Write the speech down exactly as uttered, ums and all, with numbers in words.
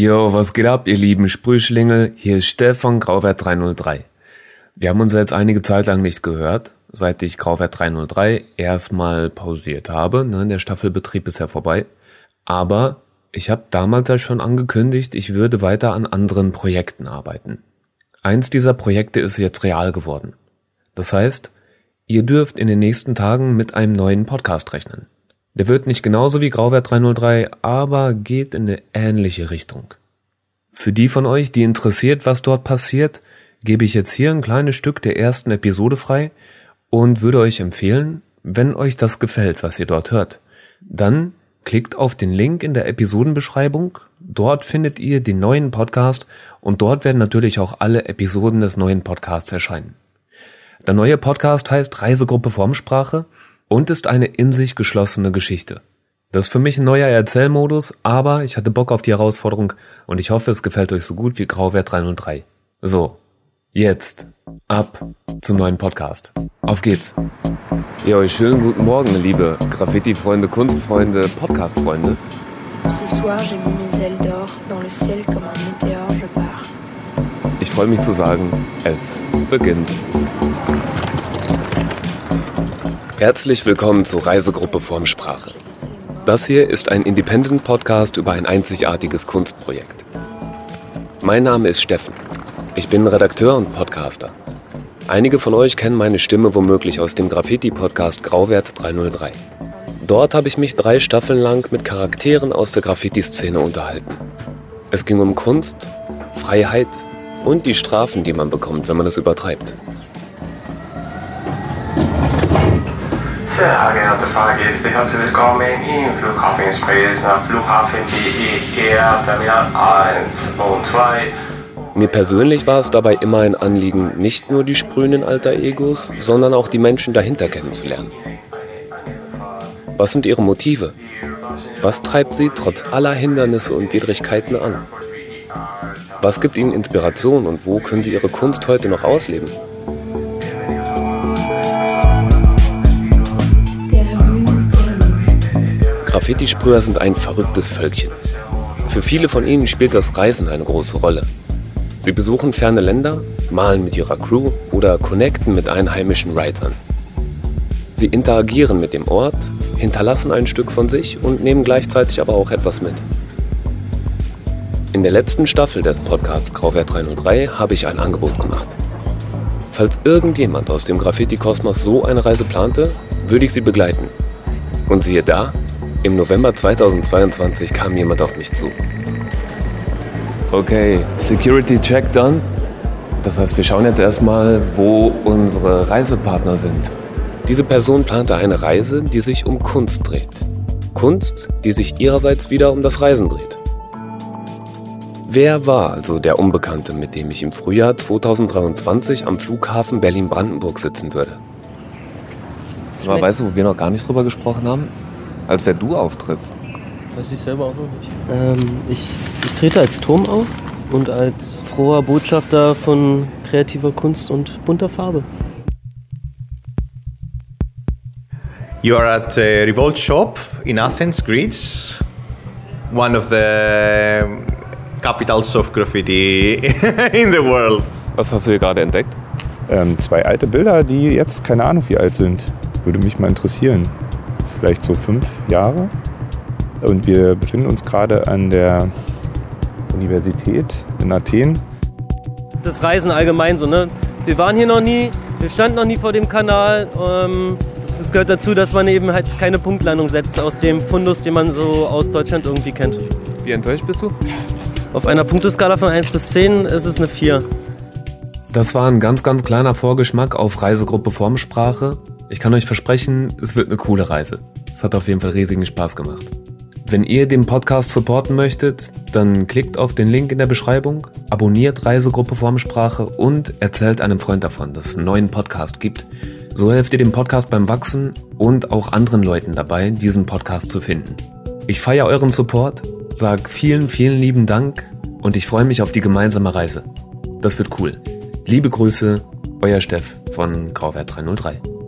Jo, was geht ab, ihr lieben Sprühschlingel? Hier ist Steff von Grauwert dreihundertdrei. Wir haben uns jetzt einige Zeit lang nicht gehört, seit ich Grauwert dreihundertdrei erstmal pausiert habe. Ne, der Staffelbetrieb ist ja vorbei. Aber ich habe damals ja schon angekündigt, ich würde weiter an anderen Projekten arbeiten. Eins dieser Projekte ist jetzt real geworden. Das heißt, ihr dürft in den nächsten Tagen mit einem neuen Podcast rechnen. Der wird nicht genauso wie Grauwert dreihundertdrei, aber geht in eine ähnliche Richtung. Für die von euch, die interessiert, was dort passiert, gebe ich jetzt hier ein kleines Stück der ersten Episode frei und würde euch empfehlen, wenn euch das gefällt, was ihr dort hört, dann klickt auf den Link in der Episodenbeschreibung. Dort findet ihr den neuen Podcast und dort werden natürlich auch alle Episoden des neuen Podcasts erscheinen. Der neue Podcast heißt Reisegruppe Formsprache und ist eine in sich geschlossene Geschichte. Das ist für mich ein neuer Erzählmodus, aber ich hatte Bock auf die Herausforderung und ich hoffe, es gefällt euch so gut wie Grauwert dreihundertdrei. So, jetzt ab zum neuen Podcast. Auf geht's. Ja, schönen guten Morgen, liebe Graffiti-Freunde, Kunstfreunde, Podcast-Freunde. Ce soir, j'ai mis mes ailes d'or dans le ciel comme un météore, je pars. Ich freue mich zu sagen, es beginnt. Herzlich willkommen zur Reisegruppe Formsprache. Das hier ist ein Independent-Podcast über ein einzigartiges Kunstprojekt. Mein Name ist Steffen. Ich bin Redakteur und Podcaster. Einige von euch kennen meine Stimme womöglich aus dem Graffiti-Podcast Grauwert dreihundertdrei. Dort habe ich mich drei Staffeln lang mit Charakteren aus der Graffiti-Szene unterhalten. Es ging um Kunst, Freiheit und die Strafen, die man bekommt, wenn man es übertreibt. Sehr geehrte Fahrgäste, herzlich willkommen im Flughafen Dresden, Flughafen D E R, Terminal eins und zwei. Mir persönlich war es dabei immer ein Anliegen, nicht nur die sprühenden alter Egos, sondern auch die Menschen dahinter kennenzulernen. Was sind ihre Motive? Was treibt sie trotz aller Hindernisse und Widrigkeiten an? Was gibt ihnen Inspiration und wo können sie ihre Kunst heute noch ausleben? Graffiti-Sprüher sind ein verrücktes Völkchen. Für viele von ihnen spielt das Reisen eine große Rolle. Sie besuchen ferne Länder, malen mit ihrer Crew oder connecten mit einheimischen Writern. Sie interagieren mit dem Ort, hinterlassen ein Stück von sich und nehmen gleichzeitig aber auch etwas mit. In der letzten Staffel des Podcasts Grauwert dreihundertdrei habe ich ein Angebot gemacht. Falls irgendjemand aus dem Graffiti-Kosmos so eine Reise plante, würde ich sie begleiten. Und siehe da, im November zweitausendzweiundzwanzig kam jemand auf mich zu. Okay, Security Check done. Das heißt, wir schauen jetzt erstmal, wo unsere Reisepartner sind. Diese Person plante eine Reise, die sich um Kunst dreht. Kunst, die sich ihrerseits wieder um das Reisen dreht. Wer war also der Unbekannte, mit dem ich im Frühjahr zweitausenddreiundzwanzig am Flughafen Berlin-Brandenburg sitzen würde? Aber weißt du, wo wir noch gar nicht drüber gesprochen haben? Als wer du auftrittst. Weiß ich selber auch noch nicht. Ähm, ich, ich trete als Turm auf und als froher Botschafter von kreativer Kunst und bunter Farbe. You are at a Revolt Shop in Athens, Greece. One of the capitals of graffiti in the world. Was hast du hier gerade entdeckt? Ähm, zwei alte Bilder, die jetzt keine Ahnung wie alt sind. Würde mich mal interessieren. Vielleicht so fünf Jahre. Und wir befinden uns gerade an der Universität in Athen. Das Reisen allgemein so, ne? Wir waren hier noch nie, wir standen noch nie vor dem Kanal. Ähm, das gehört dazu, dass man eben halt keine Punktlandung setzt aus dem Fundus, den man so aus Deutschland irgendwie kennt. Wie enttäuscht bist du? Auf einer Punkteskala von eins bis zehn ist es eine vier. Das war ein ganz, ganz kleiner Vorgeschmack auf Reisegruppe Formsprache. Ich kann euch versprechen, es wird eine coole Reise. Es hat auf jeden Fall riesigen Spaß gemacht. Wenn ihr den Podcast supporten möchtet, dann klickt auf den Link in der Beschreibung, abonniert Reisegruppe Formsprache und erzählt einem Freund davon, dass es einen neuen Podcast gibt. So helft ihr dem Podcast beim Wachsen und auch anderen Leuten dabei, diesen Podcast zu finden. Ich feiere euren Support, sag vielen, vielen lieben Dank und ich freue mich auf die gemeinsame Reise. Das wird cool. Liebe Grüße, euer Steff von Grauwert dreihundertdrei.